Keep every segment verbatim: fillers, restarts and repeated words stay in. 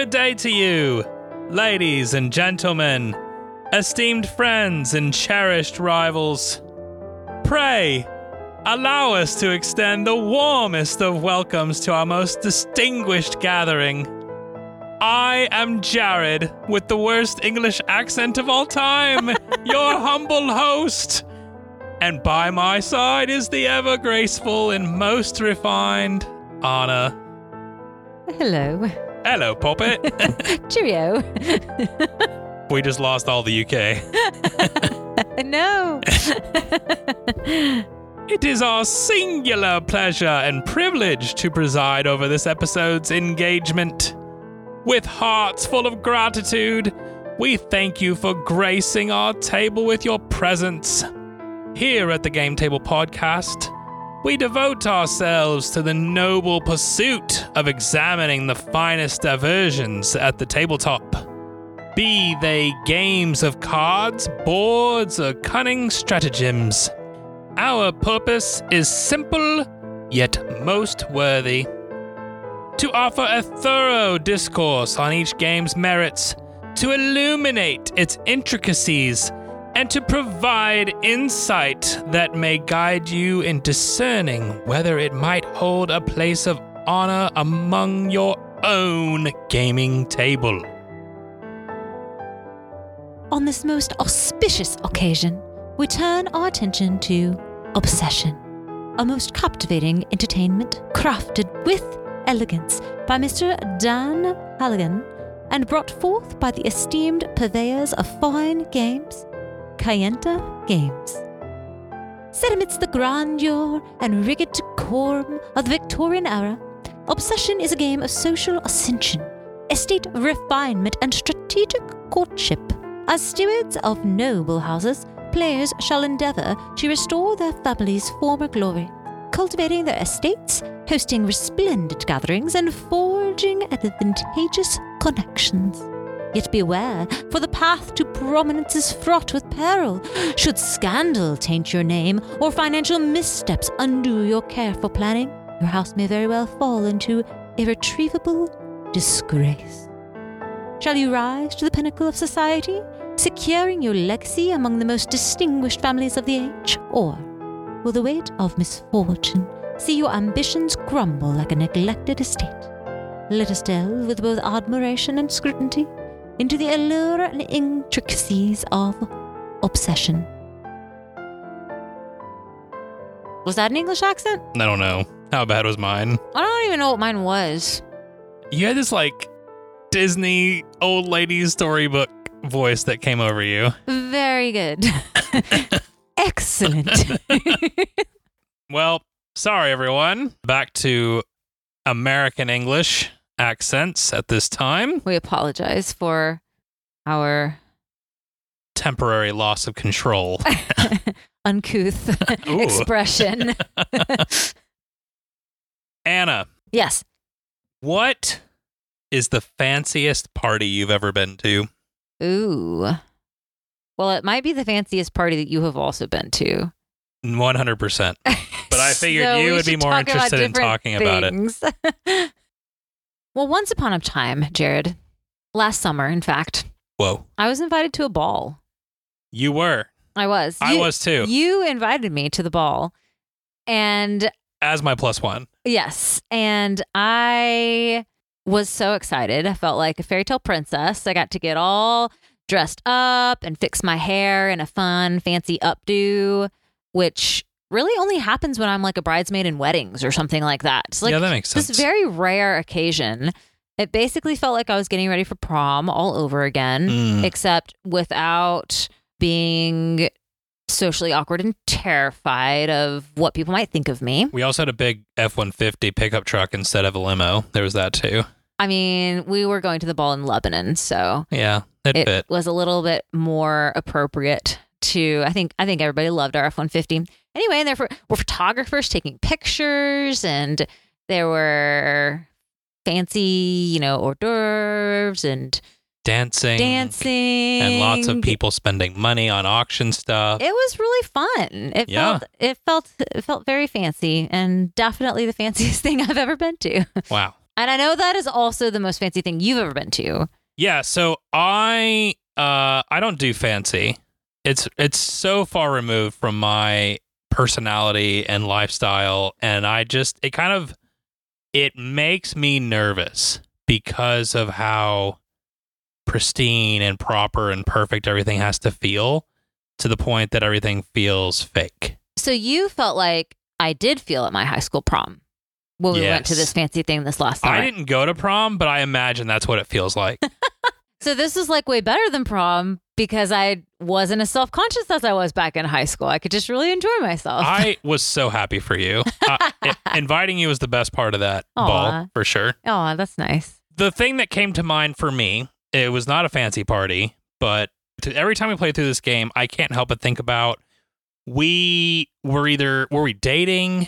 good day to you, ladies and gentlemen, esteemed friends and cherished rivals. Pray, allow us to extend the warmest of welcomes to our most distinguished gathering. I am Jared, with the worst English accent of all time, your humble host. And by my side is the ever graceful and most refined Anna. Hello. Hello, Poppet. Cheerio. We just lost all the U K. No. It is our singular pleasure and privilege to preside over this episode's engagement. With hearts full of gratitude, we thank you for gracing our table with your presence. Here at the Game Table Podcast, we devote ourselves to the noble pursuit of examining the finest diversions at the tabletop. Be they games of cards, boards, or cunning stratagems. Our purpose is simple, yet most worthy. To offer a thorough discourse on each game's merits, to illuminate its intricacies, and to provide insight that may guide you in discerning whether it might hold a place of honor among your own gaming table. On this most auspicious occasion, we turn our attention to Obsession, a most captivating entertainment crafted with elegance by Mister Dan Halligan and brought forth by the esteemed purveyors of fine games, Kayenta Games. Set amidst the grandeur and rigid decorum of the Victorian era, Obsession is a game of social ascension, estate refinement, and strategic courtship. As stewards of noble houses, players shall endeavor to restore their family's former glory, cultivating their estates, hosting resplendent gatherings, and forging advantageous connections. Yet beware, for the path to prominence is fraught with peril. Should scandal taint your name, or financial missteps undo your careful planning, your house may very well fall into irretrievable disgrace. Shall you rise to the pinnacle of society, securing your legacy among the most distinguished families of the age? Or will the weight of misfortune see your ambitions crumble like a neglected estate? Let us delve with both admiration and scrutiny into the allure and intricacies of Obsession. Was that an English accent? I don't know. How bad was mine? I don't even know what mine was. You had this, like, Disney old lady storybook voice that came over you. Very good. Excellent. Well, sorry, everyone. Back to American English accents at this time. We apologize for our temporary loss of control. Uncouth expression. Anna. Yes. What is the fanciest party you've ever been to? Ooh. Well, it might be the fanciest party that you have also been to. one hundred percent. But I figured So you we would be should more talk about interested in different talking about it. things. Well, once upon a time, Jared, last summer, in fact, Whoa. I was invited to a ball. You were. I was. I You- was too. You invited me to the ball. And As my plus one. yes, and I was so excited. I felt like a fairy tale princess. I got to get all dressed up and fix my hair in a fun, fancy updo, which really only happens when I'm like a bridesmaid in weddings or something like that. It's like Yeah, that makes sense. this very rare occasion. It basically felt like I was getting ready for prom all over again, Mm. except without being socially awkward and terrified of what people might think of me. We also had a big F one fifty pickup truck instead of a limo. There was that too. I mean, we were going to the ball in Lebanon, so Yeah, it, it fit. was a little bit more appropriate to, I think, I think everybody loved our F one fifty. Anyway, and there were photographers taking pictures, and there were fancy, you know, hors d'oeuvres and Dancing. dancing. And lots of people spending money on auction stuff. It was really fun. It Yeah. felt it felt it felt very fancy, and definitely the fanciest thing I've ever been to. Wow. And I know that is also the most fancy thing you've ever been to. Yeah, so I uh I don't do fancy. It's it's so far removed from my personality and lifestyle, and I just it kind of it makes me nervous because of how pristine and proper and perfect everything has to feel, to the point that everything feels fake. So you felt like I did feel at my high school prom when we Yes. went to this fancy thing this last summer. I didn't go to prom, but I imagine that's what it feels like. So this is like way better than prom because I wasn't as self-conscious as I was back in high school. I could just really enjoy myself. I was so happy for you. Uh, i- inviting you was the best part of that Aw. ball, for sure. Oh, that's nice. The thing that came to mind for me, it was not a fancy party, but to, every time we play through this game, I can't help but think about we were either, were we dating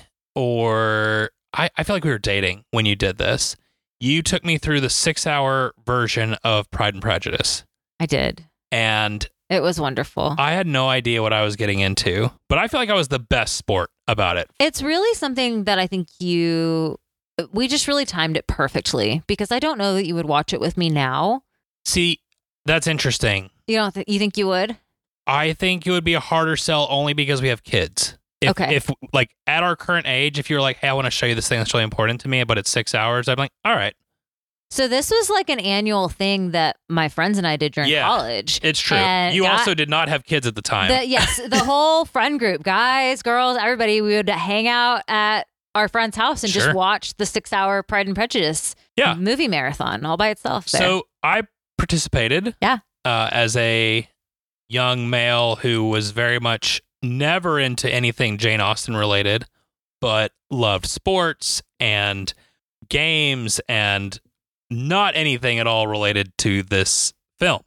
or I, I feel like we were dating when you did this. You took me through the six hour version of Pride and Prejudice. I did. And It was wonderful. I had no idea what I was getting into, but I feel like I was the best sport about it. It's really something that I think you, we just really timed it perfectly because I don't know that you would watch it with me now. See, that's interesting. You don't th- you think you would? I think it would be a harder sell only because we have kids. If, Okay. If like at our current age, if you're like, hey, I want to show you this thing that's really important to me, but it's six hours, I'm like, all right, So this was like an annual thing that my friends and I did during Yeah, college. it's true. And You got- also did not have kids at the time. The, yes, the whole friend group, guys, girls, everybody, we would hang out at our friend's house and Sure. just watch the six hour Pride and Prejudice Yeah. movie marathon all by itself. There. So I participated. Yeah. Uh, as a young male who was very much never into anything Jane Austen related, but loved sports and games and not anything at all related to this film.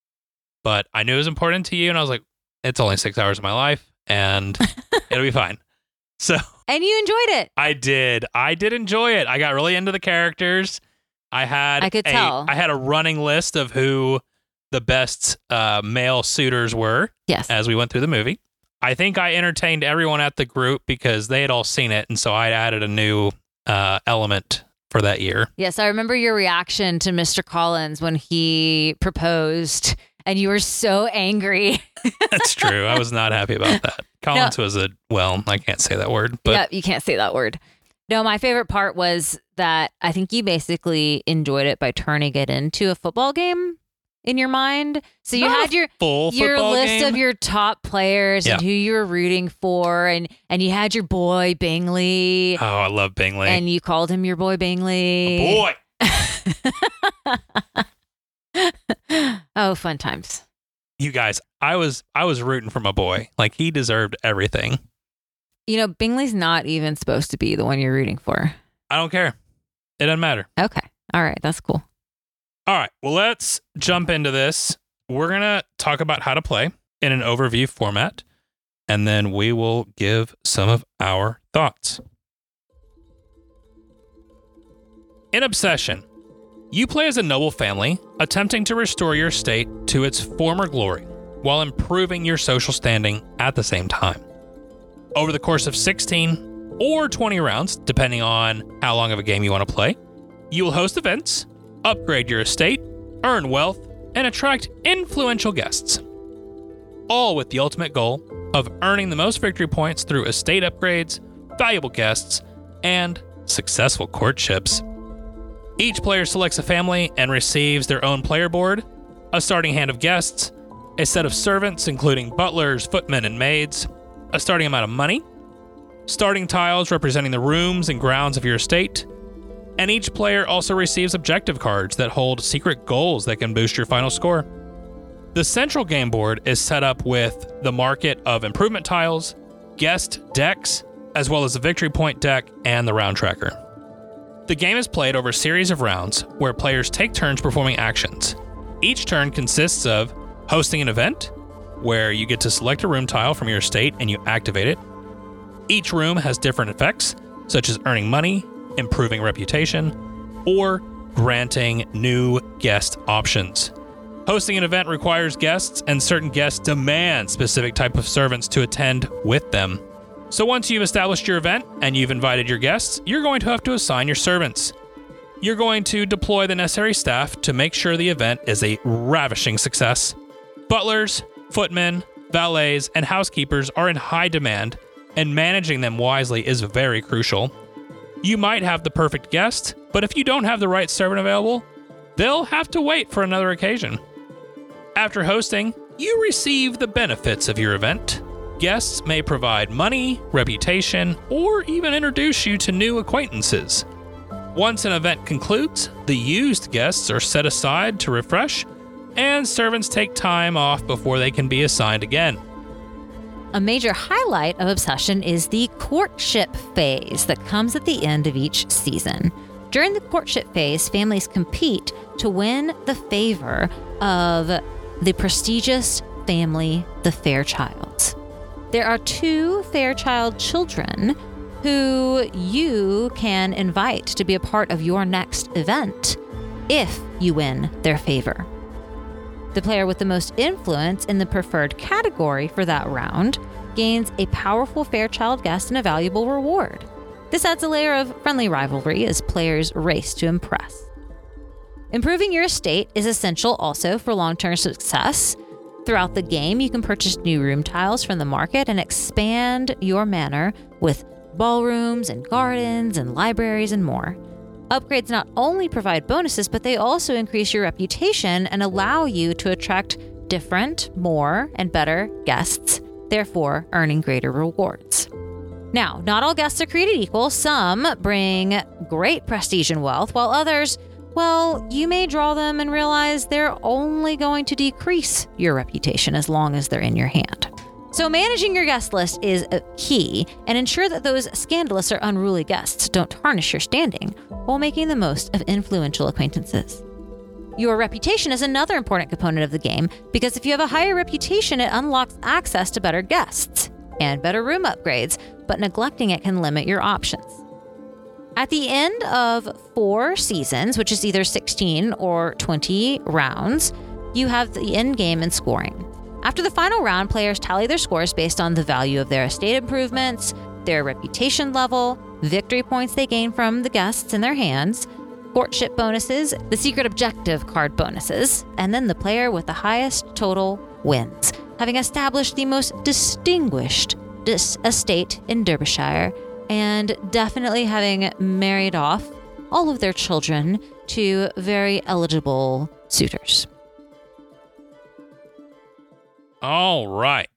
But I knew it was important to you, and I was like, it's only six hours of my life, and it'll be fine. So and you enjoyed it. I did. I did enjoy it. I got really into the characters. I had I could a, tell. I had a running list of who the best uh, male suitors were Yes. as we went through the movie. I think I entertained everyone at the group because they had all seen it, and so I added a new uh, element for that year. Yes, I remember your reaction to Mister Collins when he proposed, and you were so angry. That's true. I was not happy about that. Collins was a, well, I can't say that word, but yeah, you can't say that word. No, my favorite part was that I think you basically enjoyed it by turning it into a football game in your mind. So you Not had a your full your football list game. of your top players and Yeah. who you were rooting for, and and you had your boy Bingley, Oh, I love Bingley. and you called him your boy Bingley. Boy. Oh, fun times. You guys, I was I was rooting for my boy. Like, he deserved everything. You know, Bingley's not even supposed to be the one you're rooting for. I don't care. It doesn't matter. Okay. All right. That's cool. All right. Well, let's jump into this. We're going to talk about how to play in an overview format, and then we will give some of our thoughts. In Obsession, you play as a noble family attempting to restore your state to its former glory while improving your social standing at the same time. Over the course of sixteen or twenty rounds, depending on how long of a game you want to play, you will host events, upgrade your estate, earn wealth, and attract influential guests. All with the ultimate goal of earning the most victory points through estate upgrades, valuable guests, and successful courtships. Each player selects a family and receives their own player board, a starting hand of guests, a set of servants including butlers, footmen, and maids, a starting amount of money, starting tiles representing the rooms and grounds of your estate, and each player also receives objective cards that hold secret goals that can boost your final score. The central game board is set up with the market of improvement tiles, guest decks, as well as the victory point deck and the round tracker. The game is played over a series of rounds where players take turns performing actions. Each turn consists of hosting an event, where you get to select a room tile from your estate and you activate it. Each room has different effects, such as earning money, improving reputation, or granting new guest options. Hosting an event requires guests, and certain guests demand specific type of servants to attend with them. So once you've established your event and you've invited your guests, you're going to have to assign your servants. you're going to deploy the necessary staff to make sure the event is a ravishing success. Butlers, footmen, valets, and housekeepers are in high demand, and managing them wisely is very crucial. You might have the perfect guest, but if you don't have the right servant available, they'll have to wait for another occasion. After hosting, you receive the benefits of your event. Guests may provide money, reputation, or even introduce you to new acquaintances. Once an event concludes, the used guests are set aside to refresh, and servants take time off before they can be assigned again. A major highlight of Obsession is the courtship phase that comes at the end of each season. During the courtship phase, families compete to win the favor of the prestigious family, the Fairchilds. There are two Fairchild children who you can invite to be a part of your next event if you win their favor. The player with the most influence in the preferred category for that round gains a powerful Fairchild guest and a valuable reward. This adds a layer of friendly rivalry as players race to impress. Improving your estate is essential also for long-term success. Throughout the game, you can purchase new room tiles from the market and expand your manor with ballrooms and gardens and libraries and more. Upgrades not only provide bonuses, but they also increase your reputation and allow you to attract different, more, and better guests, therefore earning greater rewards. Now, not all guests are created equal. Some bring great prestige and wealth, while others, well, you may draw them and realize they're only going to decrease your reputation as long as they're in your hand. So managing your guest list is a key, and ensure that those scandalous or unruly guests don't tarnish your standing while making the most of influential acquaintances. Your reputation is another important component of the game, because if you have a higher reputation, it unlocks access to better guests and better room upgrades, but neglecting it can limit your options. At the end of four seasons, which is either sixteen or twenty rounds, you have the end game and scoring. After the final round, players tally their scores based on the value of their estate improvements, their reputation level, victory points they gain from the guests in their hands, courtship bonuses, the secret objective card bonuses, and then the player with the highest total wins, having established the most distinguished dis- estate in Derbyshire and definitely having married off all of their children to very eligible suitors. All right.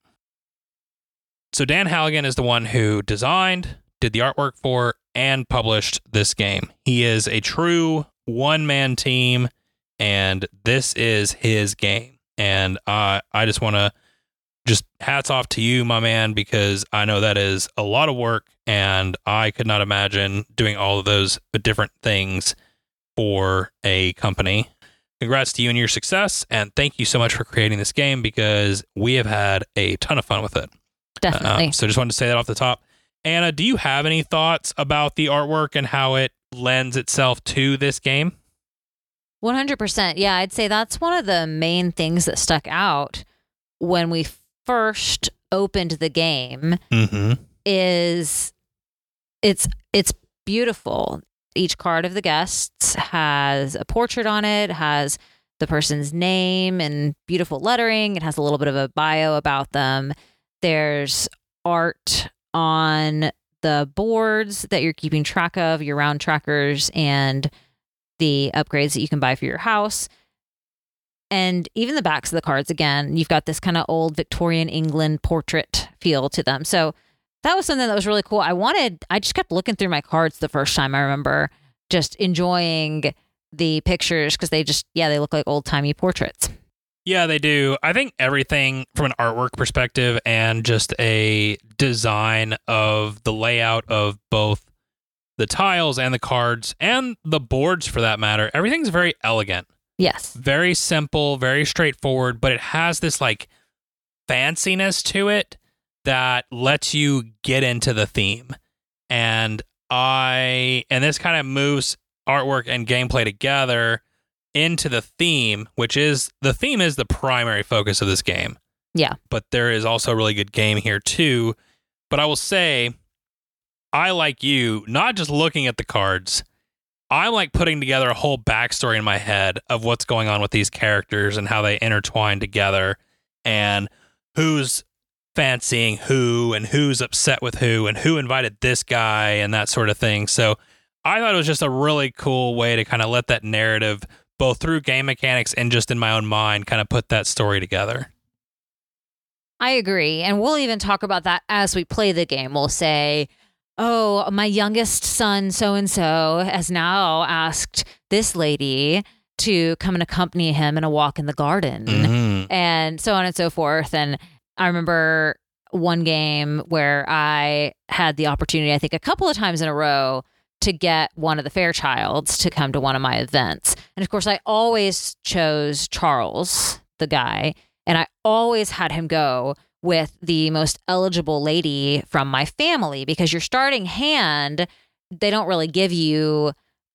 So Dan Halligan is the one who designed, did the artwork for, and published this game. He is a true one-man team, and this is his game. And uh, I just want to just hats off to you, my man, because I know that is a lot of work, and I could not imagine doing all of those different things for a company. Congrats to you and your success, and thank you so much for creating this game, because we have had a ton of fun with it. Definitely. Uh, so just wanted to say that off the top. Anna, do you have any thoughts about the artwork and how it lends itself to this game? one hundred percent. Yeah, I'd say that's one of the main things that stuck out when we first opened the game. Mm-hmm. Is it's it's beautiful. Each card of the guests has a portrait on it, has the person's name and beautiful lettering. It has a little bit of a bio about them. There's art on the boards that you're keeping track of, your round trackers, and the upgrades that you can buy for your house. And even the backs of the cards, again, you've got this kind of old Victorian England portrait feel to them. So that was something that was really cool. I wanted, I just kept looking through my cards the first time. I remember just enjoying the pictures because they just, yeah, they look like old timey portraits. Yeah, they do. I think everything from an artwork perspective and just a design of the layout of both the tiles and the cards and the boards for that matter, everything's very elegant. Yes. Very simple, very straightforward, but it has this like fanciness to it that lets you get into the theme. And I, and this kind of moves artwork and gameplay together into the theme, which is, the theme is the primary focus of this game. Yeah. But there is also a really good game here too. But I will say, I, like you, not just looking at the cards, I'm like putting together a whole backstory in my head of what's going on with these characters and how they intertwine together and who's fancying who and who's upset with who and who invited this guy and that sort of thing. So I thought it was just a really cool way to kind of let that narrative, both through game mechanics and just in my own mind, kind of put that story together. I agree. And we'll even talk about that as we play the game. We'll say, oh, my youngest son, so-and-so, has now asked this lady to come and accompany him in a walk in the garden, mm-hmm. and so on and so forth. And I remember one game where I had the opportunity, I think a couple of times in a row, to get one of the Fairchilds to come to one of my events. And of course, I always chose Charles, the guy, and I always had him go with the most eligible lady from my family, because your starting hand, they don't really give you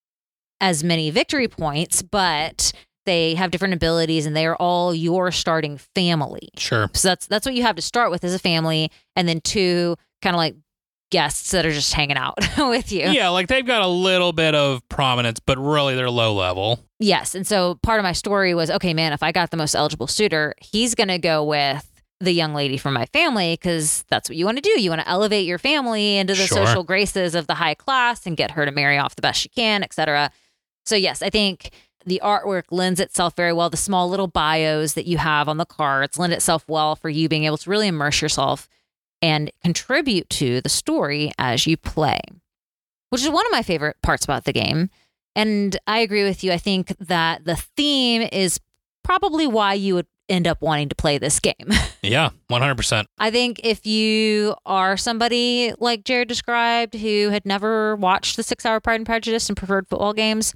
as many victory points, but they have different abilities and they are all your starting family. Sure. So that's that's what you have to start with as a family, and then two kind of like guests that are just hanging out with you. Yeah, like they've got a little bit of prominence, but really they're low level. Yes. And so part of my story was, okay, man, if I got the most eligible suitor, he's going to go with the young lady from my family, because that's what you want to do. You want to elevate your family into the Sure. social graces of the high class and get her to marry off the best she can, et cetera. So yes, I think the artwork lends itself very well. The small little bios that you have on the cards lend itself well for you being able to really immerse yourself and contribute to the story as you play, which is one of my favorite parts about the game. And I agree with you. I think that the theme is probably why you would end up wanting to play this game. Yeah, one hundred percent. I think if you are somebody like Jared described who had never watched the six hour Pride and Prejudice and preferred football games,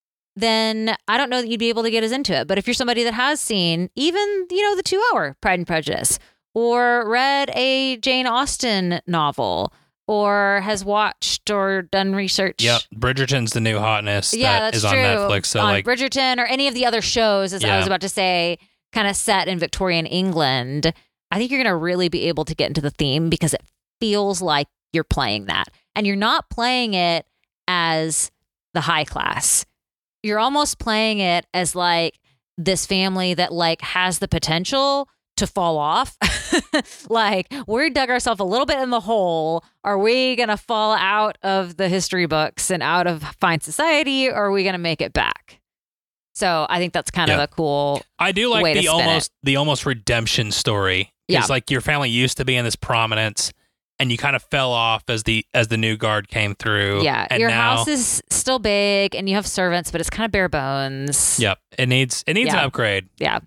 then I don't know that you'd be able to get as into it. But if you're somebody that has seen even, you know, the two hour Pride and Prejudice, or read a Jane Austen novel, or has watched or done research. Yep, Bridgerton's the new hotness yeah, that that's is true. on Netflix. So on like Bridgerton or any of the other shows, as Yeah. I was about to say, kind of set in Victorian England, I think you're going to really be able to get into the theme because it feels like you're playing that. And you're not playing it as the high class. You're almost playing it as like this family that like has the potential to fall off. Like, we dug ourselves a little bit in the hole. Are we going to fall out of the history books and out of fine society, or are we going to make it back? So I think that's kind Yeah. of a cool I do like way to the spin almost the almost redemption story. Yeah. It's like your family used to be in this prominence and you kind of fell off as the as the new guard came through. Yeah, and your now, house is still big and you have servants, but it's kind of bare bones. Yep. It needs it needs Yeah. an upgrade. Yeah.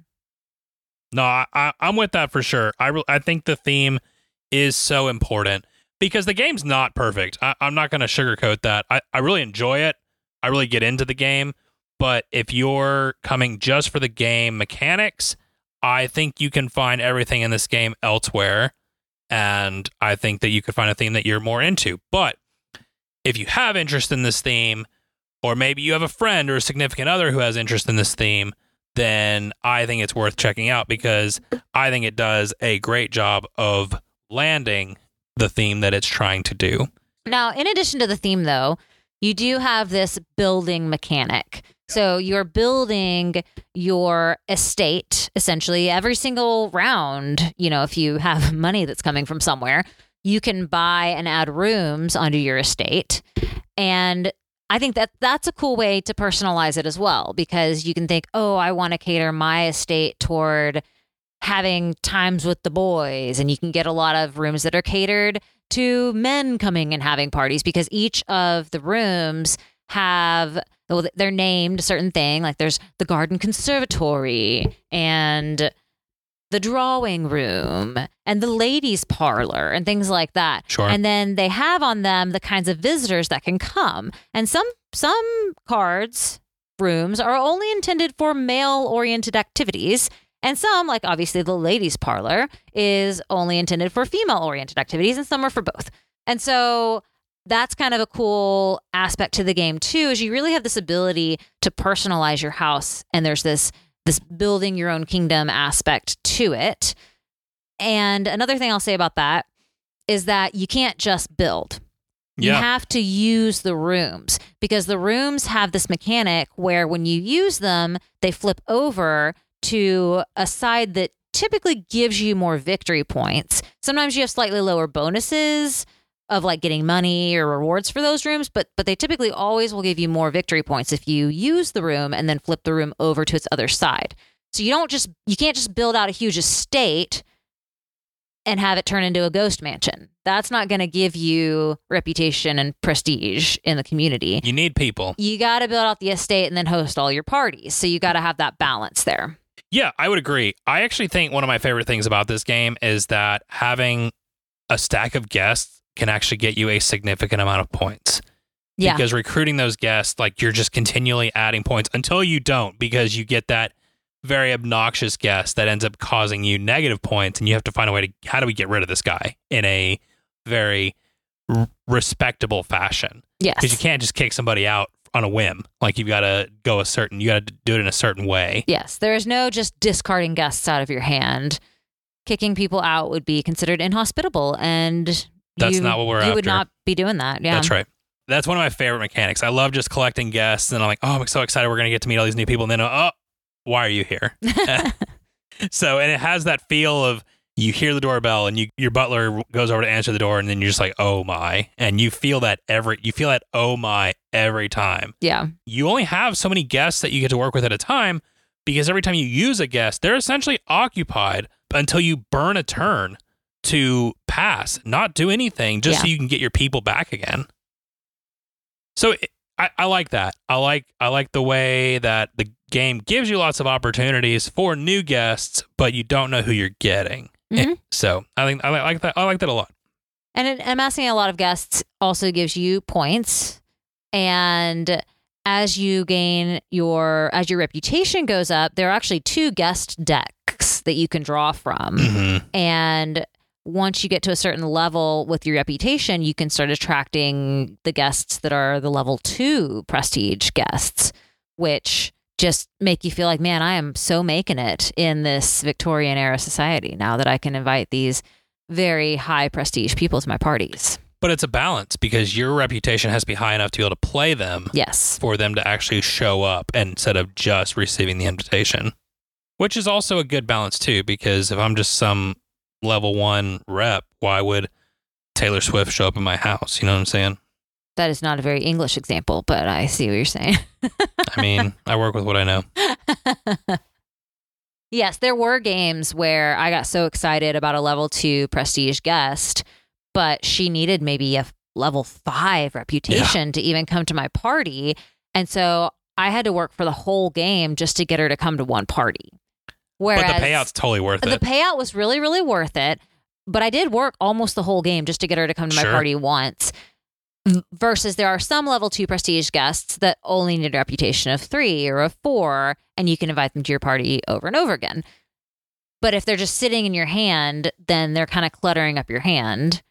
No, I, I, I'm with that for sure. I, re- I think the theme is so important because the game's not perfect. I, I'm not going to sugarcoat that. I, I really enjoy it. I really get into the game. But if you're coming just for the game mechanics, I think you can find everything in this game elsewhere. And I think that you could find a theme that you're more into. But if you have interest in this theme, or maybe you have a friend or a significant other who has interest in this theme, then I think it's worth checking out because I think it does a great job of landing the theme that it's trying to do. Now, in addition to the theme, though, you do have this building mechanic. So you're building your estate, essentially, every single round. You know, if you have money that's coming from somewhere, you can buy and add rooms onto your estate. And I think that that's a cool way to personalize it as well, because you can think, oh, I want to cater my estate toward having times with the boys. And you can get a lot of rooms that are catered to men coming and having parties, because each of the rooms have, well, they're named a certain thing. Like there's the garden conservatory and the drawing room and the ladies' parlor and things like that. Sure. And then they have on them the kinds of visitors that can come. And some some cards, rooms, are only intended for male-oriented activities. And some, like obviously the ladies' parlor, is only intended for female-oriented activities, and some are for both. And so that's kind of a cool aspect to the game too, is you really have this ability to personalize your house, and there's this this building your own kingdom aspect to it. And another thing I'll say about that is that you can't just build. You Yeah. have to use the rooms because the rooms have this mechanic where when you use them, they flip over to a side that typically gives you more victory points. Sometimes you have slightly lower bonuses of like getting money or rewards for those rooms, but but they typically always will give you more victory points if you use the room and then flip the room over to its other side. So you don't just you can't just build out a huge estate and have it turn into a ghost mansion. That's not going to give you reputation and prestige in the community. You need people. You got to build out the estate and then host all your parties. So you got to have that balance there. Yeah, I would agree. I actually think one of my favorite things about this game is that having a stack of guests can actually get you a significant amount of points. Yeah. Because recruiting those guests, like you're just continually adding points until you don't, because you get that very obnoxious guest that ends up causing you negative points, and you have to find a way to, how do we get rid of this guy in a very r- respectable fashion? Yes. Because you can't just kick somebody out on a whim. Like you've got to go a certain, you got to do it in a certain way. Yes. There is no just discarding guests out of your hand. Kicking people out would be considered inhospitable, and That's you, not what we're you after. would not be doing that. Yeah. That's right. That's one of my favorite mechanics. I love just collecting guests, and I'm like, oh, I'm so excited we're going to get to meet all these new people. And then, oh, why are you here? So, and it has that feel of you hear the doorbell and you your butler goes over to answer the door, and then you're just like, oh my. And you feel that every, you feel that oh my every time. Yeah. You only have so many guests that you get to work with at a time, because every time you use a guest, they're essentially occupied until you burn a turn to pass, not do anything, just so Yeah. you can get your people back again. So it, I, I like that. I like I like the way that the game gives you lots of opportunities for new guests, but you don't know who you're getting. Mhm. And so I think I like that. I like that a lot. And it, amassing a lot of guests also gives you points. And as you gain your, as your reputation goes up, there are actually two guest decks that you can draw from. Mm-hmm. And once you get to a certain level with your reputation, you can start attracting the guests that are the level two prestige guests, which just make you feel like, man, I am so making it in this Victorian era society now that I can invite these very high prestige people to my parties. But it's a balance, because your reputation has to be high enough to be able to play them Yes. for them to actually show up instead of just receiving the invitation, which is also a good balance too, because if I'm just some level one rep, why would Taylor Swift show up in my house? You know what I'm saying? That is not a very English example, but I see what you're saying. I mean, I work with what I know. Yes, there were games where I got so excited about a level two prestige guest, but she needed maybe a level five reputation to even come to my party. And so I had to work for the whole game just to get her to come to one party. Whereas But the payout's totally worth the it. payout was really, really worth it. But I did work almost the whole game just to get her to come to my Sure. party once. V- Versus there are some level two prestige guests that only need a reputation of three or a four, and you can invite them to your party over and over again. But if they're just sitting in your hand, then they're kind of cluttering up your hand.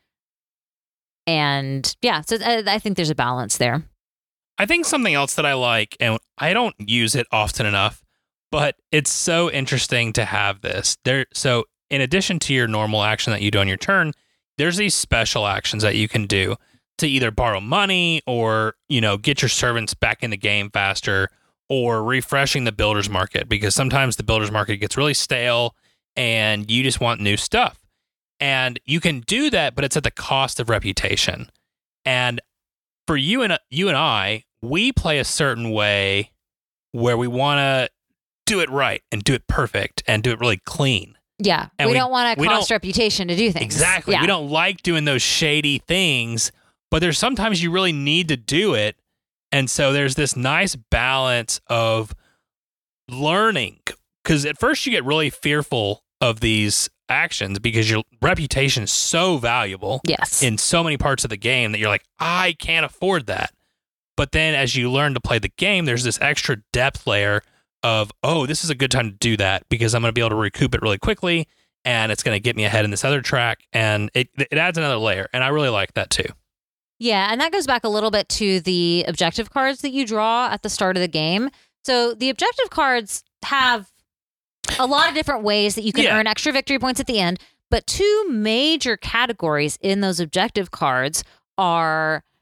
And yeah, so I, I think there's a balance there. I think something else that I like, and I don't use it often enough, but it's so interesting to have this. There, so in addition to your normal action that you do on your turn, there's these special actions that you can do to either borrow money or, you know, get your servants back in the game faster, or refreshing the builder's market, because sometimes the builder's market gets really stale and you just want new stuff. And you can do that, but it's at the cost of reputation. And for you and you and I, we play a certain way where we want to do it right and do it perfect and do it really clean. Yeah, And we, we- don't want to we cost don't- reputation to do things. Exactly. Yeah. We don't like doing those shady things, but there's sometimes you really need to do it. And so there's this nice balance of learning, because at first you get really fearful of these actions because your reputation is so valuable Yes. in so many parts of the game that you're like, I can't afford that. But then as you learn to play the game, there's this extra depth layer of, oh, this is a good time to do that because I'm going to be able to recoup it really quickly, and it's going to get me ahead in this other track, and it it adds another layer, and I really like that too. Yeah, and that goes back a little bit to the objective cards that you draw at the start of the game. So the objective cards have a lot of different ways that you can Yeah. earn extra victory points at the end, but two major categories in those objective cards are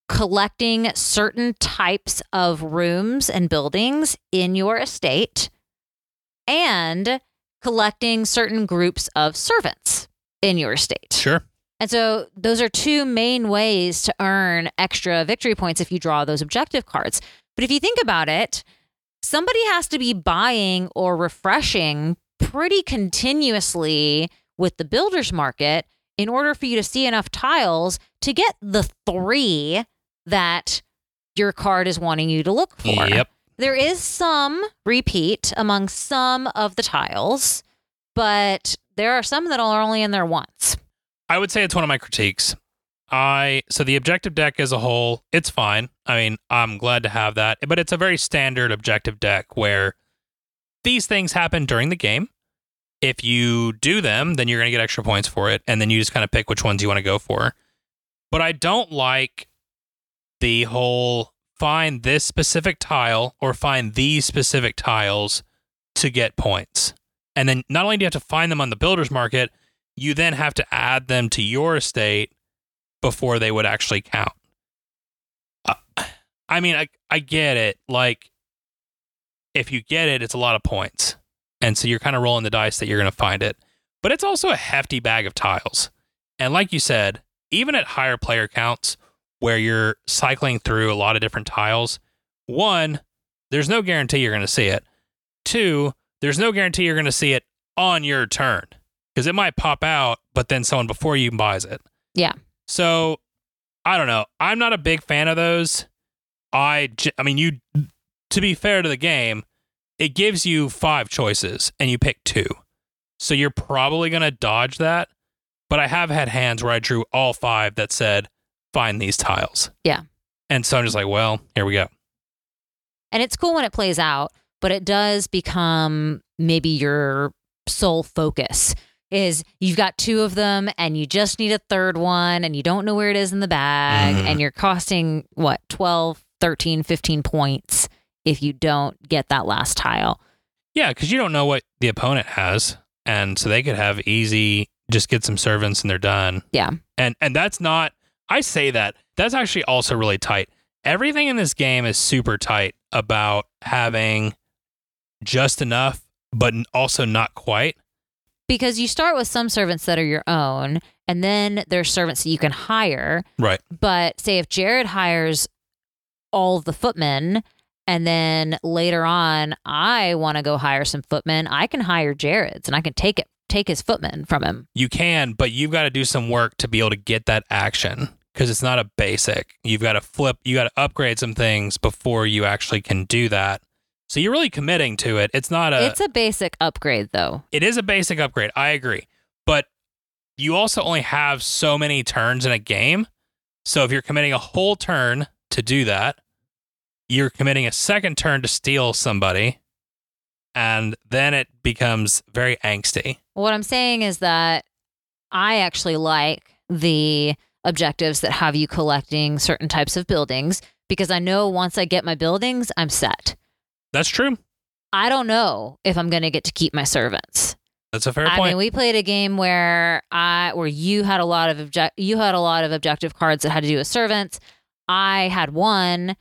collecting certain types of rooms and buildings in your estate and collecting certain groups of servants in your estate. Sure. And so those are two main ways to earn extra victory points if you draw those objective cards. But if you think about it, somebody has to be buying or refreshing pretty continuously with the builder's market in order for you to see enough tiles to get the three that your card is wanting you to look for. Yep. There is some repeat among some of the tiles, but there are some that are only in there once. I would say it's one of my critiques. I so the objective deck as a whole, it's fine. I mean, I'm glad to have that, but it's a very standard objective deck where these things happen during the game. If you do them, then you're going to get extra points for it, and then you just kind of pick which ones you want to go for. But I don't like the whole find this specific tile or find these specific tiles to get points. And then not only do you have to find them on the builder's market, you then have to add them to your estate before they would actually count. Uh, I mean, I, I get it. Like, if you get it, it's a lot of points. And so you're kind of rolling the dice that you're going to find it. But it's also a hefty bag of tiles. And like you said, even at higher player counts, where you're cycling through a lot of different tiles, one, there's no guarantee you're going to see it. Two, there's no guarantee you're going to see it on your turn. Because it might pop out, but then someone before you buys it. Yeah. So, I don't know. I'm not a big fan of those. I, I mean, you. To be fair to the game, it gives you five choices, and you pick two. So you're probably going to dodge that. But I have had hands where I drew all five that said, find these tiles. Yeah. And so I'm just like, well, here we go. And it's cool when it plays out, but it does become maybe your sole focus. Is you've got two of them and you just need a third one and you don't know where it is in the bag mm. and you're costing, what, twelve, thirteen, fifteen points if you don't get that last tile. Yeah, because you don't know what the opponent has. And so they could have easy, just get some servants and they're done. Yeah. And and that's not, I say that, that's actually also really tight. Everything in this game is super tight about having just enough, but also not quite. Because you start with some servants that are your own, and then there's servants that you can hire. Right. But say if Jared hires all of the footmen, and then later on I want to go hire some footmen, I can hire Jared's, and I can take it, take his footmen from him. You can, but you've got to do some work to be able to get that action, because it's not a basic. You've got to flip, you got to upgrade some things before you actually can do that. So you're really committing to it. It's not a... It's a basic upgrade, though. It is a basic upgrade. I agree. But you also only have so many turns in a game. So if you're committing a whole turn to do that, you're committing a second turn to steal somebody, and then it becomes very angsty. What I'm saying is that I actually like the objectives that have you collecting certain types of buildings, because I know once I get my buildings, I'm set. That's true. I don't know if I'm going to get to keep my servants. That's a fair I point. mean, we played a game where I, where you had a lot of object, you had a lot of objective cards that had to do with servants. I had one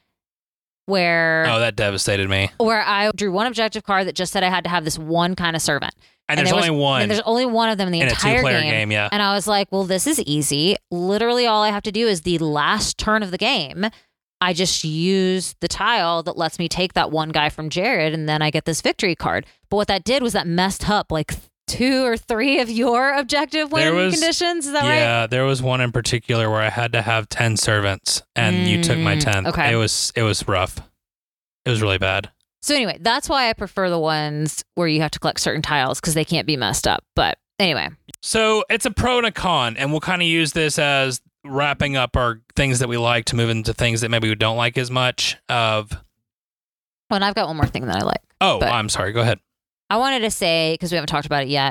where oh, that devastated me. Where I drew one objective card that just said I had to have this one kind of servant. And, and there's there only was, one. And there's only one of them in the in entire a two-player game. game. Yeah. And I was like, well, this is easy. Literally, all I have to do is the last turn of the game, I just use the tile that lets me take that one guy from Jared, and then I get this victory card. But what that did was that messed up like two or three of your objective win was, conditions. Is that yeah, right? Yeah, there was one in particular where I had to have ten servants, and mm, you took my tenth. Okay. It was it was rough. It was really bad. So anyway, that's why I prefer the ones where you have to collect certain tiles, because they can't be messed up. But anyway. So it's a pro and a con, and we'll kind of use this as wrapping up our things that we like to move into things that maybe we don't like as much of. Well, and I've got one more thing that I like. Oh, I'm sorry. Go ahead. I wanted to say, because we haven't talked about it yet,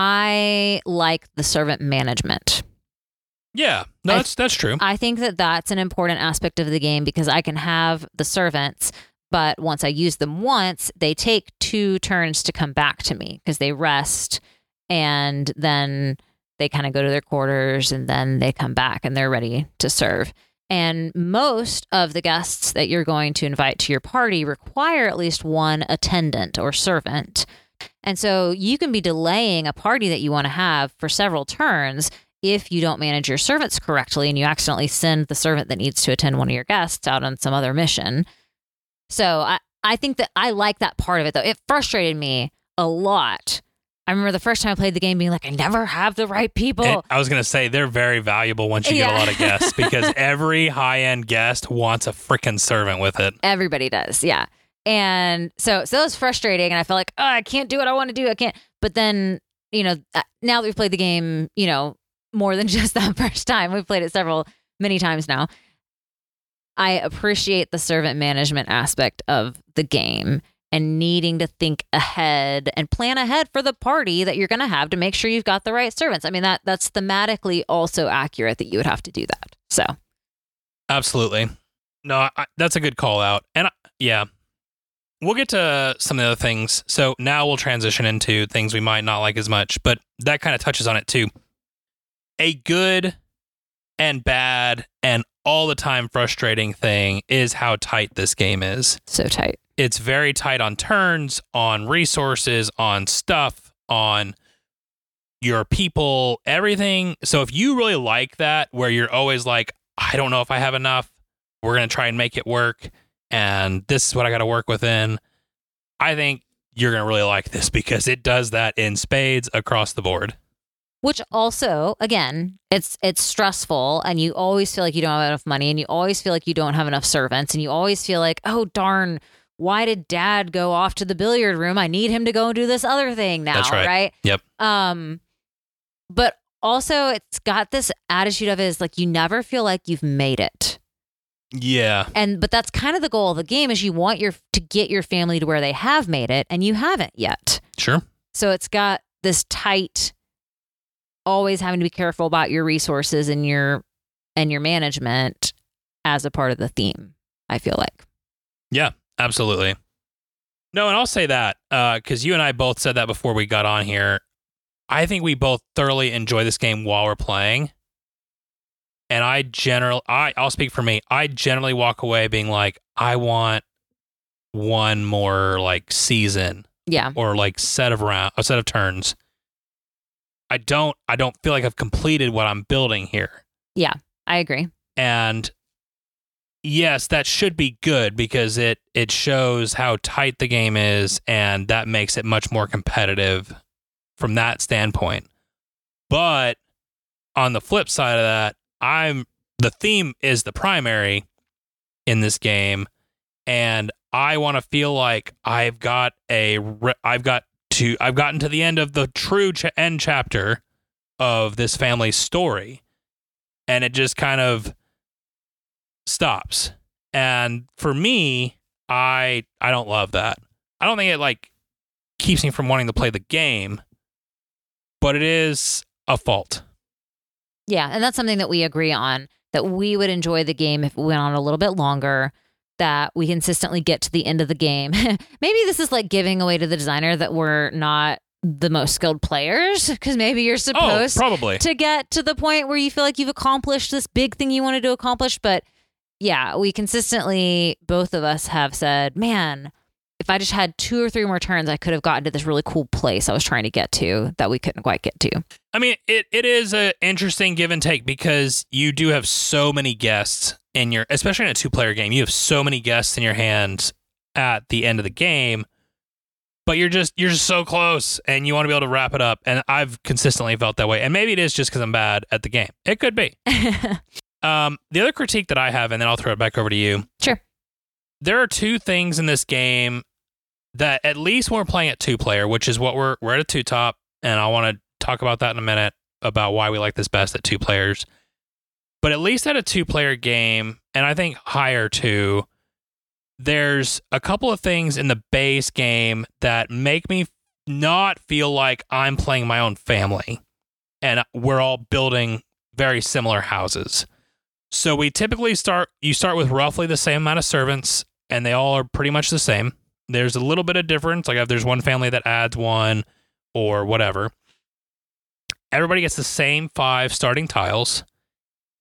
I like the servant management. Yeah, no, that's, th- that's true. I think that that's an important aspect of the game, because I can have the servants, but once I use them once, they take two turns to come back to me because they rest, and then they kind of go to their quarters, and then they come back and they're ready to serve. And most of the guests that you're going to invite to your party require at least one attendant or servant. And so you can be delaying a party that you want to have for several turns if you don't manage your servants correctly and you accidentally send the servant that needs to attend one of your guests out on some other mission. So I, I think that I like that part of it, though. It frustrated me a lot. I remember the first time I played the game being like, I never have the right people. And I was going to say, they're very valuable once you Yeah. get a lot of guests because every high-end guest wants a freaking servant with it. Everybody does, yeah. And so so that was frustrating, and I felt like, oh, I can't do what I want to do. I can't. But then, you know, now that we've played the game, you know, more than just that first time, we've played it several, many times now. I appreciate the servant management aspect of the game and needing to think ahead and plan ahead for the party that you're going to have to make sure you've got the right servants. I mean, that that's thematically also accurate that you would have to do that. So, absolutely. No, I, that's a good call out. And I, yeah, we'll get to some of the other things. So now we'll transition into things we might not like as much, but that kind of touches on it too. A good and bad and all the time frustrating thing is how tight this game is. so tight. It's very tight on turns, on resources, on stuff, on your people, everything. So if you really like that, where you're always like, I don't know if I have enough, we're going to try and make it work, and this is what I got to work within, I think you're going to really like this because it does that in spades across the board. Which also, again, it's it's stressful, and you always feel like you don't have enough money, and you always feel like you don't have enough servants, and you always feel like, oh, darn, why did Dad go off to the billiard room? I need him to go and do this other thing now, That's right. right? Yep. Um, but also, it's got this attitude of it is like you never feel like you've made it. Yeah. And but that's kind of the goal of the game is you want your to get your family to where they have made it, and you haven't yet. Sure. So it's got this tight, always having to be careful about your resources and your and your management as a part of the theme, I feel like. Yeah, absolutely. No, and I'll say that because uh, you and I both said that before we got on here. I think we both thoroughly enjoy this game while we're playing. And I generally, I, I'll speak for me. I generally walk away being like, I want one more like season Yeah. or like set of round, a set of turns. I don't, I don't feel like I've completed what I'm building here. Yeah, I agree. And yes, that should be good because it it shows how tight the game is, and that makes it much more competitive from that standpoint. But on the flip side of that, I'm the theme is the primary in this game, and I want to feel like I've got a I've got to I've gotten to the end of the true ch- end chapter of this family's story, and it just kind of stops. And for me, I I don't love that. I don't think it like keeps me from wanting to play the game, but it is a fault. Yeah, and that's something that we agree on, that we would enjoy the game if it went on a little bit longer, that we consistently get to the end of the game. Maybe this is like giving away to the designer that we're not the most skilled players, because maybe you're supposed oh, probably. to get to the point where you feel like you've accomplished this big thing you wanted to accomplish. But yeah, we consistently, both of us have said, man, if I just had two or three more turns, I could have gotten to this really cool place I was trying to get to that we couldn't quite get to. I mean, it, it is an interesting give and take because you do have so many guests in your, especially in a two-player game, you have so many guests in your hands at the end of the game, but you're just you're just so close and you want to be able to wrap it up. And I've consistently felt that way. And maybe it is just because I'm bad at the game. It could be. um, the other critique that I have, and then I'll throw it back over to you. Sure. There are two things in this game that at least when we're playing at two-player, which is what we're we're at a two-top, and I want to talk about that in a minute about why we like this best at two players. But at least at a two-player game, and I think higher too, there's a couple of things in the base game that make me not feel like I'm playing my own family, and we're all building very similar houses. So we typically start, you start with roughly the same amount of servants, and they all are pretty much the same. There's a little bit of difference, like if there's one family that adds one or whatever. Everybody gets the same five starting tiles,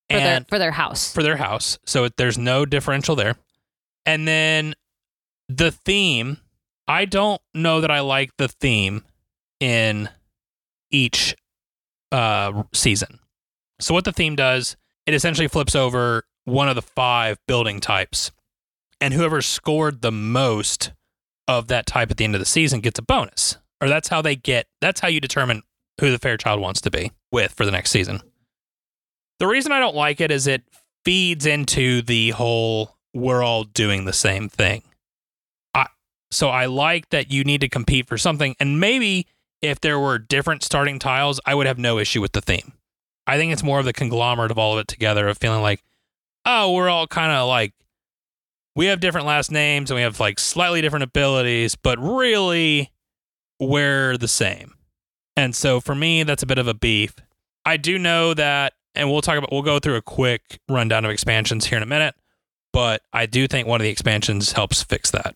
For their, and for their house. For their house. So it, there's no differential there. And then the theme, I don't know that I like the theme in each uh, season. So what the theme does, it essentially flips over one of the five building types. And whoever scored the most of that type at the end of the season gets a bonus. Or that's how they get, that's how you determine who the Fairchild wants to be with for the next season. The reason I don't like it is it feeds into the whole, we're all doing the same thing. I, so I like that you need to compete for something. And maybe if there were different starting tiles, I would have no issue with the theme. I think it's more of the conglomerate of all of it together of feeling like, oh, we're all kind of like, we have different last names and we have like slightly different abilities, but really we're the same. And so for me, that's a bit of a beef. I do know that, and we'll talk about, we'll go through a quick rundown of expansions here in a minute, but I do think one of the expansions helps fix that.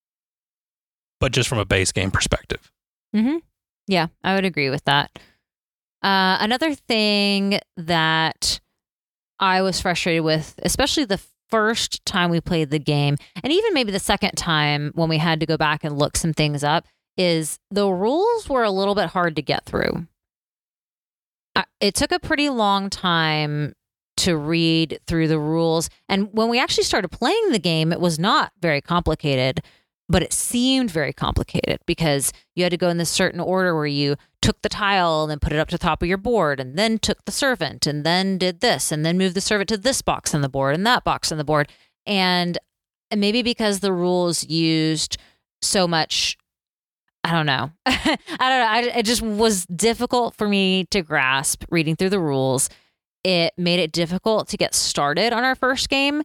But just from a base game perspective. Mm-hmm. Yeah, I would agree with that. Uh, another thing that I was frustrated with, especially the first time we played the game, and even maybe the second time when we had to go back and look some things up, is the rules were a little bit hard to get through. I, it took a pretty long time to read through the rules. And when we actually started playing the game, it was not very complicated, but it seemed very complicated because you had to go in this certain order where you took the tile and then put it up to the top of your board and then took the servant and then did this and then moved the servant to this box on the board and that box on the board. And maybe because the rules used so much, I don't know. I don't know. I, it just was difficult for me to grasp reading through the rules. It made it difficult to get started on our first game.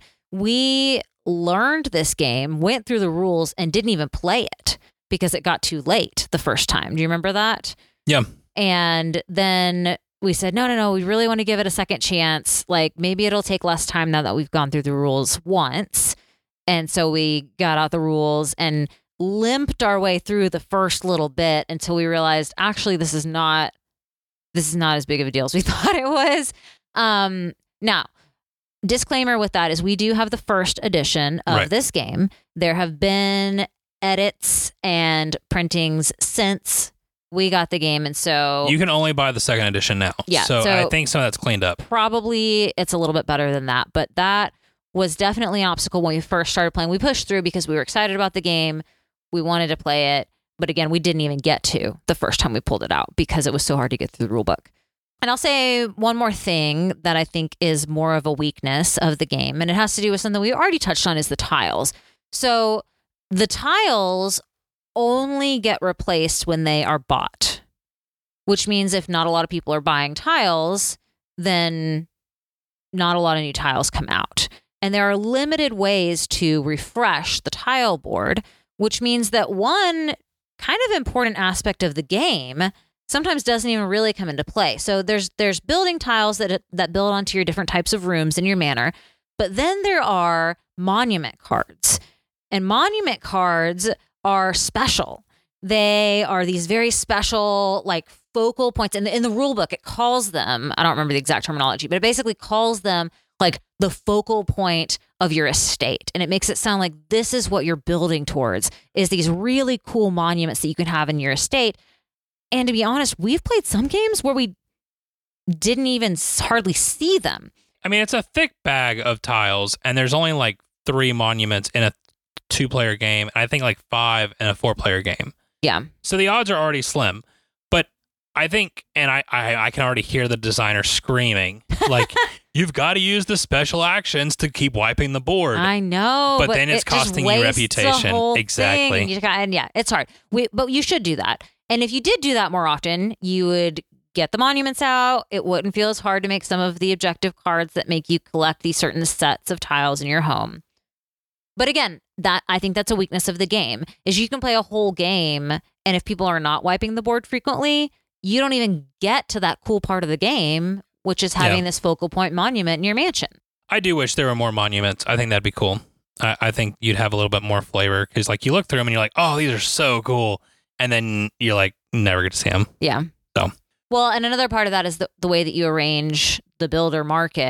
We learned this game, went through the rules, and didn't even play it because it got too late the first time. Do you remember that? Yeah. And then we said, no, no, no, we really want to give it a second chance. Like maybe it'll take less time now that we've gone through the rules once. And so we got out the rules and limped our way through the first little bit until we realized actually this is not this is not as big of a deal as we thought it was. Um, now, disclaimer with that is we do have the first edition of right. this game. There have been edits and printings since we got the game, and so you can only buy the second edition now. Yeah, so, so I think some of that's cleaned up. Probably it's a little bit better than that, but that was definitely an obstacle when we first started playing. We pushed through because we were excited about the game. We wanted to play it, but again, we didn't even get to the first time we pulled it out because it was so hard to get through the rule book. And I'll say one more thing that I think is more of a weakness of the game, and it has to do with something we already touched on, is the tiles. So the tiles only get replaced when they are bought, which means if not a lot of people are buying tiles, then not a lot of new tiles come out. And there are limited ways to refresh the tile board, which means that one kind of important aspect of the game sometimes doesn't even really come into play. So there's there's building tiles that that build onto your different types of rooms in your manor, but then there are monument cards. And monument cards are special. They are these very special, like, focal points. And in, in the rule book, it calls them, I don't remember the exact terminology, but it basically calls them like the focal point of your estate. And it makes it sound like this is what you're building towards, is these really cool monuments that you can have in your estate. And to be honest, we've played some games where we didn't even hardly see them. I mean, it's a thick bag of tiles, and there's only like three monuments in a two-player game, and I think like five in a four-player game. Yeah. So the odds are already slim. But I think, and I, I, I can already hear the designer screaming, like, you've got to use the special actions to keep wiping the board. I know. But, but then it's it just costing you wastes reputation. The whole exactly. Thing. And, you got, and yeah, it's hard. We, but you should do that. And if you did do that more often, you would get the monuments out. It wouldn't feel as hard to make some of the objective cards that make you collect these certain sets of tiles in your home. But again, that I think that's a weakness of the game, is you can play a whole game, and if people are not wiping the board frequently, you don't even get to that cool part of the game, which is having yeah. this focal point monument in your mansion. I do wish there were more monuments. I think that'd be cool. I, I think you'd have a little bit more flavor, because like you look through them and you're like, oh, these are so cool. And then you're like, never get to see them. Yeah. So. Well, and another part of that is the, the way that you arrange the builder market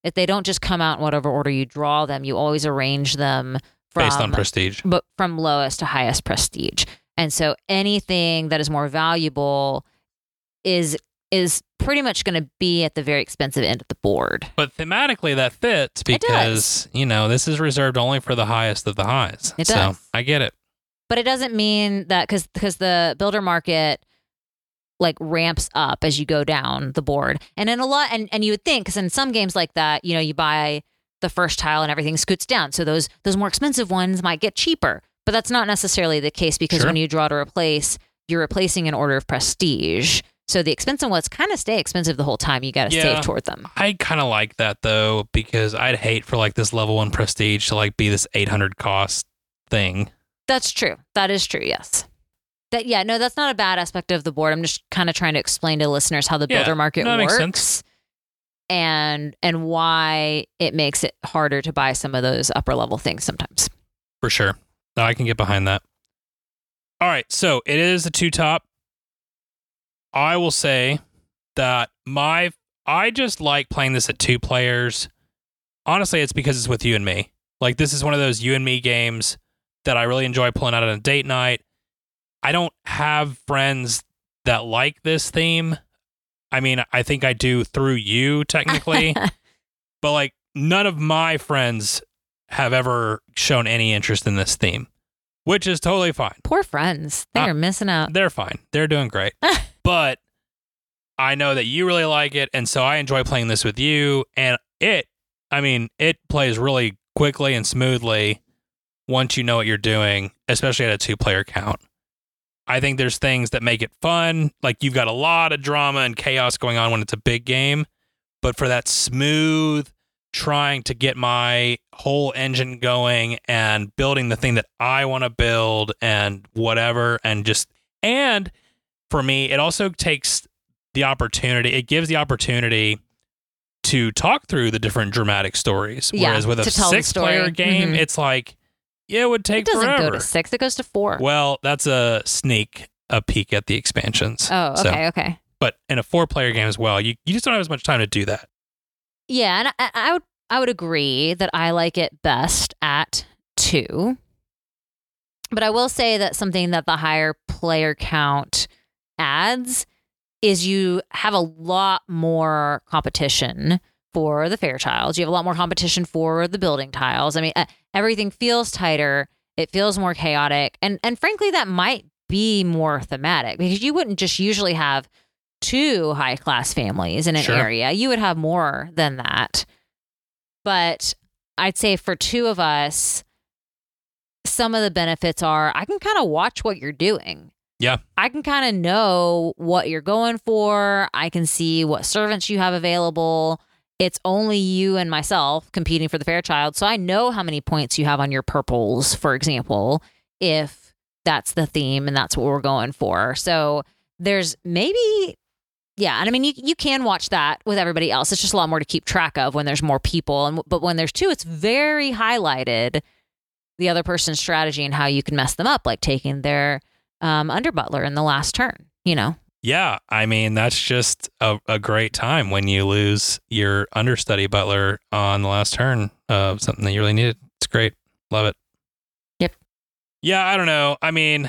if they don't just come out in whatever order you draw them, you always arrange them from, based on prestige, but from lowest to highest prestige. And so anything that is more valuable is is pretty much going to be at the very expensive end of the board. But thematically that fits because, you know, this is reserved only for the highest of the highs. It so does. I get it. But it doesn't mean that because because the builder market like ramps up as you go down the board. And in a lot, and, and you would think, because in some games like that, you know, you buy the first tile and everything scoots down. So those those more expensive ones might get cheaper. But that's not necessarily the case because Sure. when you draw to replace, you're replacing in order of prestige. So the expensive ones kind of stay expensive the whole time. You got to Yeah. save toward them. I kind of like that though, because I'd hate for like this level one prestige to like be this eight hundred cost thing. That's true. That is true. Yes. That yeah. No, that's not a bad aspect of the board. I'm just kind of trying to explain to listeners how the Yeah. builder market No, that makes works, sense. and and why it makes it harder to buy some of those upper level things sometimes. For sure. No, I can get behind that. All right. So it is a two top. I will say that my, I just like playing this at two players. Honestly, it's because it's with you and me. Like, this is one of those you and me games that I really enjoy pulling out on a date night. I don't have friends that like this theme. I mean, I think I do through you, technically. But, like, none of my friends have ever shown any interest in this theme, which is totally fine. Poor friends. They Uh, are missing out. They're fine. They're doing great. But I know that you really like it, and so I enjoy playing this with you. And it, I mean, it plays really quickly and smoothly once you know what you're doing, especially at a two-player count. I think there's things that make it fun. Like, you've got a lot of drama and chaos going on when it's a big game. But for that smooth, trying to get my whole engine going and building the thing that I want to build and whatever, and just, and for me, it also takes the opportunity, it gives the opportunity to talk through the different dramatic stories. Yeah, Whereas with a to tell the six player story. game, Mhm. it's like, yeah, it would take It doesn't forever. go to six. It goes to four. Well, that's a sneak, a peek at the expansions. oh, So, okay, okay. but in a four player game as well, you, you just don't have as much time to do that. Yeah, and I, I would I would agree that I like it best at two. But I will say that something that the higher player count adds is you have a lot more competition for the Fairchilds. You have a lot more competition for the building tiles. I mean, uh, everything feels tighter. It feels more chaotic. And and frankly, that might be more thematic because you wouldn't just usually have two high class families in an Sure. area. You would have more than that. But I'd say for two of us, some of the benefits are I can kind of watch what you're doing. Yeah. I can kind of know what you're going for. I can see what servants you have available. It's only you and myself competing for the Fairchild. So I know how many points you have on your purples, for example, if that's the theme and that's what we're going for. So there's maybe, yeah. And I mean, you, you can watch that with everybody else. It's just a lot more to keep track of when there's more people. And But when there's two, it's very highlighted the other person's strategy and how you can mess them up, like taking their um, under butler in the last turn, you know? Yeah, I mean, that's just a, a great time when you lose your understudy butler on the last turn of something that you really needed. It's great. Love it. Yep. Yeah, I don't know. I mean,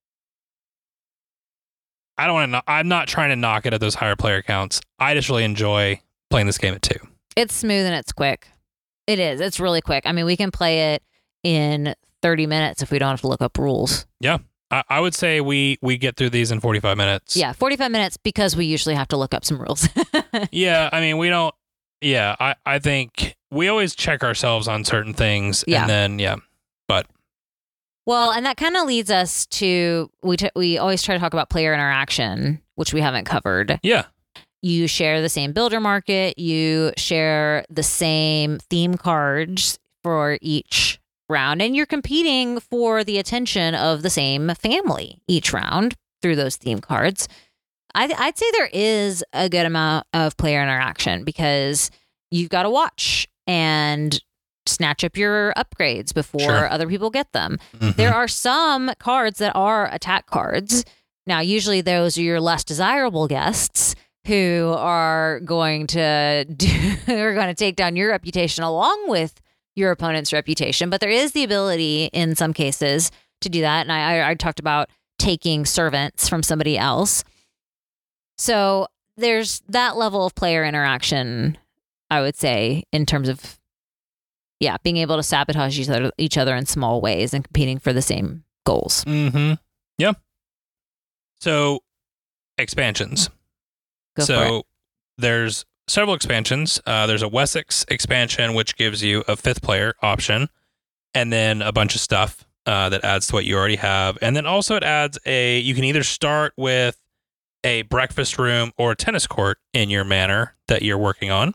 I don't want to, I'm not trying to knock it at those higher player counts. I just really enjoy playing this game at two. It's smooth and it's quick. It is. It's really quick. I mean, we can play it in thirty minutes if we don't have to look up rules. Yeah. I, I would say we, we get through these in forty-five minutes. Yeah, forty-five minutes because we usually have to look up some rules. Yeah, I mean, we don't, yeah, I, I think we always check ourselves on certain things. Yeah. And then, yeah, but. Well, and that kind of leads us to, we t- we always try to talk about player interaction, which we haven't covered. Yeah. You share the same builder market. You share the same theme cards for each round, and you're competing for the attention of the same family each round through those theme cards. I'd, I'd say there is a good amount of player interaction because you've got to watch and snatch up your upgrades before Sure. other people get them. Mhm. There are some cards that are attack cards. Now, usually those are your less desirable guests who are going to do, who are going to take down your reputation along with your opponent's reputation. But there is the ability in some cases to do that. And I, I, I talked about taking servants from somebody else. So there's that level of player interaction, I would say, in terms of, yeah, being able to sabotage each other, each other in small ways and competing for the same goals. Mm-hmm. Yeah. So, expansions. Go so, for it. There's several expansions. Uh, there's a Wessex expansion, which gives you a fifth player option, and then a bunch of stuff uh, that adds to what you already have. And then also it adds a, you can either start with a breakfast room or a tennis court in your manor that you're working on.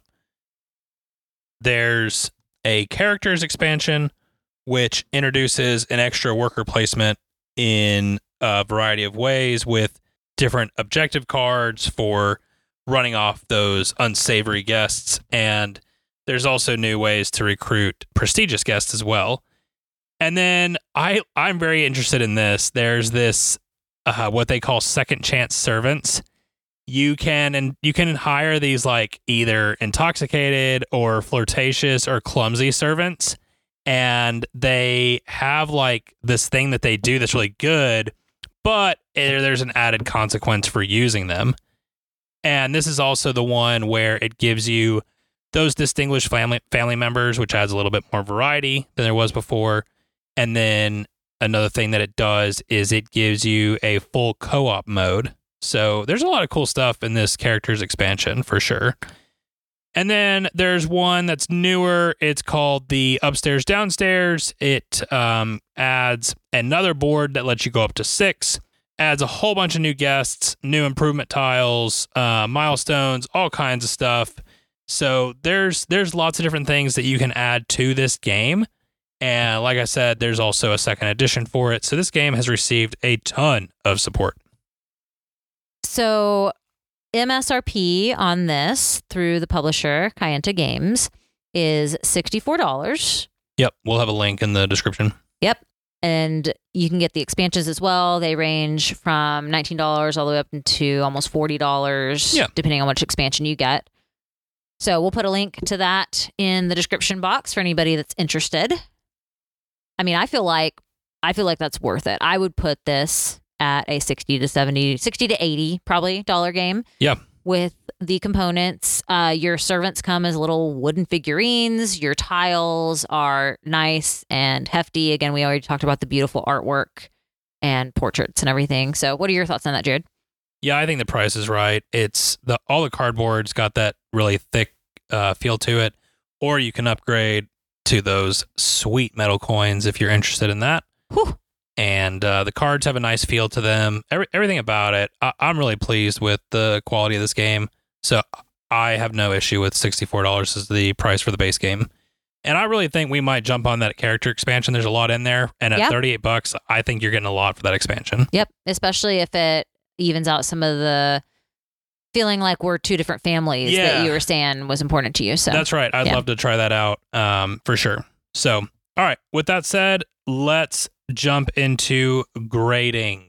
There's a characters expansion, which introduces an extra worker placement in a variety of ways with different objective cards for running off those unsavory guests. And there's also new ways to recruit prestigious guests as well. And then I, I'm very interested in this. There's this Uh, what they call second chance servants. You can and you can hire these like either intoxicated or flirtatious or clumsy servants, and they have like this thing that they do that's really good, but there's an added consequence for using them. And this is also the one where it gives you those distinguished family family members, which adds a little bit more variety than there was before. And then another thing that it does is it gives you a full co-op mode. So there's a lot of cool stuff in this characters expansion for sure. And then there's one that's newer. It's called the Upstairs Downstairs. It um, adds another board that lets you go up to six, adds a whole bunch of new guests, new improvement tiles, uh, milestones, all kinds of stuff. So there's there's lots of different things that you can add to this game. And like I said, there's also a second edition for it. So this game has received a ton of support. So M S R P on this through the publisher, Kayenta Games, is sixty-four dollars. Yep. We'll have a link in the description. Yep. And you can get the expansions as well. They range from nineteen dollars all the way up to almost forty dollars, yeah. depending on which expansion you get. So we'll put a link to that in the description box for anybody that's interested. I mean, I feel like I feel like that's worth it. I would put this at a sixty to seventy, sixty to eighty probably dollar game. Yeah. With the components, uh, your servants come as little wooden figurines. Your tiles are nice and hefty. Again, we already talked about the beautiful artwork and portraits and everything. So, what are your thoughts on that, Jared? Yeah, I think the price is right. It's the all the cardboard's got that really thick uh, feel to it, or you can upgrade to those sweet metal coins if you're interested in that. Whew. And uh, the cards have a nice feel to them. Every, everything about it, I, I'm really pleased with the quality of this game. So I have no issue with sixty-four dollars as the price for the base game. And I really think we might jump on that character expansion. There's a lot in there. And at yep. thirty-eight bucks, I think you're getting a lot for that expansion. Yep. Especially if it evens out some of the feeling like we're two different families yeah. that you were saying was important to you. So that's right. I'd yeah. love to try that out um, for sure. So, all right. With that said, let's jump into grading.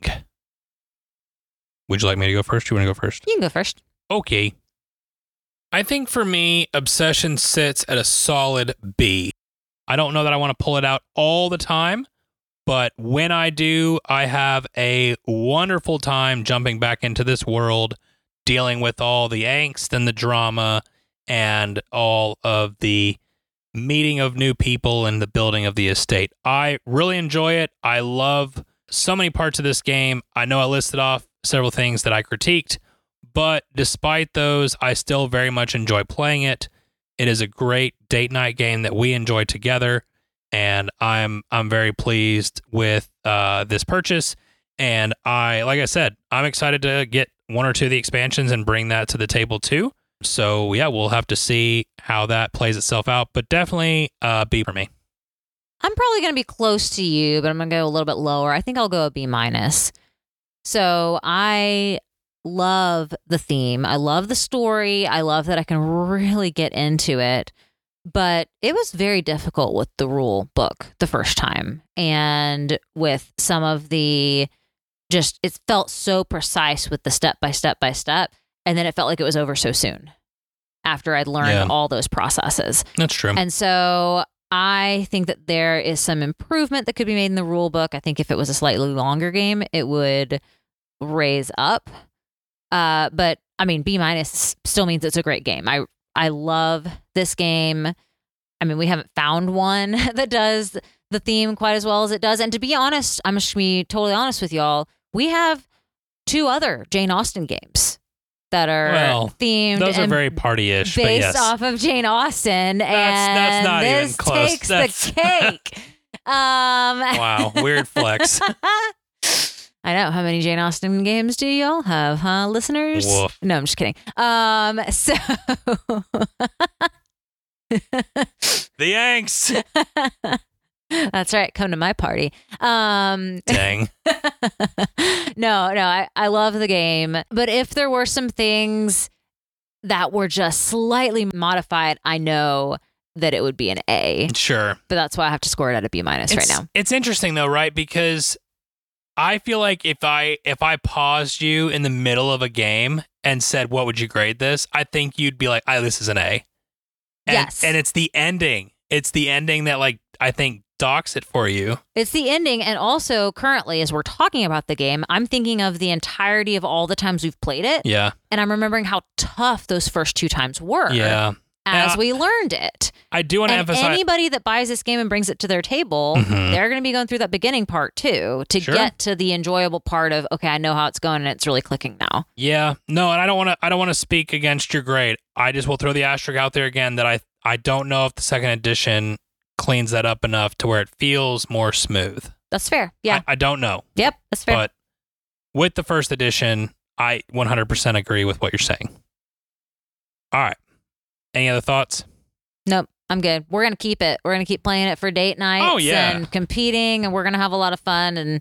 Would you like me to go first? You want to go first? You can go first. Okay. I think for me, Obsession sits at a solid B. I don't know that I want to pull it out all the time, but when I do, I have a wonderful time jumping back into this world, dealing with all the angst and the drama and all of the meeting of new people and the building of the estate. I really enjoy it. I love so many parts of this game. I know I listed off several things that I critiqued, but despite those, I still very much enjoy playing it. It is a great date night game that we enjoy together, and I'm I'm very pleased with uh, this purchase. And I, like I said, I'm excited to get one or two of the expansions and bring that to the table too. So yeah, we'll have to see how that plays itself out, but definitely uh, B for me. I'm probably going to be close to you, but I'm going to go a little bit lower. I think I'll go a B minus. So I love the theme. I love the story. I love that I can really get into it. But it was very difficult with the rule book the first time. And with some of the just, it felt so precise with the step by step by step. and then it felt like it was over so soon after I'd learned Yeah. all those processes. That's true. And so I think that there is some improvement that could be made in the rule book. I think if it was a slightly longer game, it would raise up. Uh, but I mean, B minus still means it's a great game. I I love this game. I mean, we haven't found one that does the theme quite as well as it does. And to be honest, I'm just gonna be totally honest with y'all. We have two other Jane Austen games that are Well, themed. Those are and very party-ish, but based yes. off of Jane Austen, That's- and that's not even this close. takes That's- the cake. um, Wow, weird flex. I know. How many Jane Austen games do y'all have, huh, listeners? Woof. No, I'm just kidding. Um, so The angst. that's right. Come to my party. Um, Dang. no, no, I, I love the game. But if there were some things that were just slightly modified, I know that it would be an A. Sure. But that's why I have to score it at a B minus right It's- now. It's interesting though, right? Because I feel like if I if I paused you in the middle of a game and said, "What would you grade this?" I think you'd be like, "Oh, this is an A." And, Yes. And it's the ending. It's the ending that like I think docks it for you. It's the ending. And also currently, as we're talking about the game, I'm thinking of the entirety of all the times we've played it. Yeah. And I'm remembering how tough those first two times were. Yeah. As And I- we learned it. I do want to And emphasize. anybody that buys this game and brings it to their table, Mhm. they're going to be going through that beginning part too to Sure. get to the enjoyable part of, okay, I know how it's going and it's really clicking now. Yeah, no, and I don't want to. I don't want to speak against your grade. I just will throw the asterisk out there again that I. I don't know if the second edition cleans that up enough to where it feels more smooth. That's fair. Yeah. I, I don't know, yep. That's fair. but with the first edition, I one hundred percent agree with what you're saying. All right. Any other thoughts? Nope. I'm good. We're going to keep it. We're going to keep playing it for date nights Oh, yeah. and competing, and we're going to have a lot of fun. And,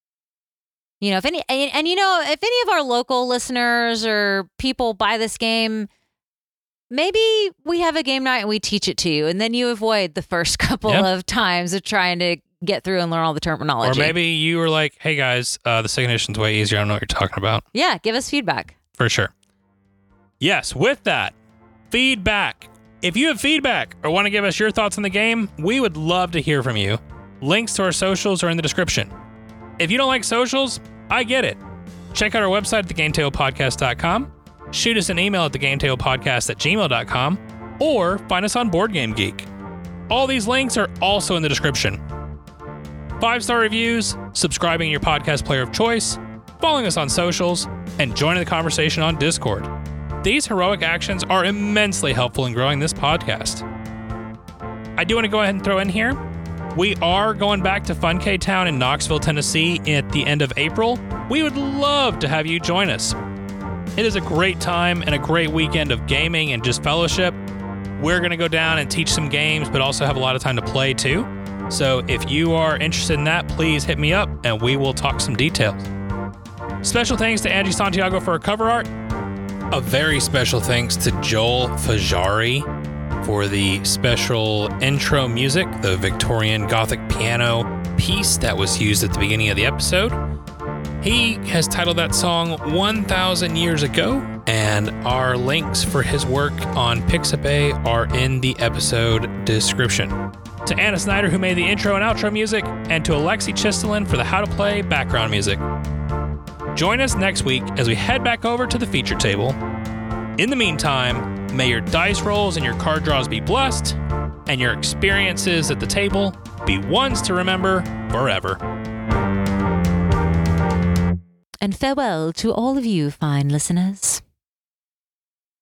you know, if any, and, and, you know, if any of our local listeners or people buy this game, maybe we have a game night and we teach it to you, and then you avoid the first couple Yeah. of times of trying to get through and learn all the terminology. Or maybe you were like, "Hey guys, uh, the second edition's way easier. I don't know what you're talking about." Yeah, give us feedback. For sure. Yes, with that, feedback. If you have feedback or want to give us your thoughts on the game, we would love to hear from you. Links to our socials are in the description. If you don't like socials, I get it. Check out our website at the game table podcast dot com, shoot us an email at the game table podcast at gmail dot com, or find us on Board Game Geek. All these links are also in the description. Five-star reviews, subscribing in your podcast player of choice, following us on socials, and joining the conversation on Discord. These heroic actions are immensely helpful in growing this podcast. I do want to go ahead and throw in here, we are going back to Fun K Town in Knoxville, Tennessee at the end of April. We would love to have you join us. It is a great time and a great weekend of gaming and just fellowship. We're going to go down and teach some games, but also have a lot of time to play too. So if you are interested in that, please hit me up and we will talk some details. Special thanks to Angie Santiago for our cover art. A very special thanks to Joel Fajari for the special intro music, the Victorian Gothic piano piece that was used at the beginning of the episode. He has titled that song one thousand Years Ago, and our links for his work on Pixabay are in the episode description. To Anna Snyder, who made the intro and outro music, and to Alexi Chistelin for the How to Play background music. Join us next week as we head back over to the feature table. In the meantime, may your dice rolls and your card draws be blessed, and your experiences at the table be ones to remember forever. And farewell to all of you fine listeners.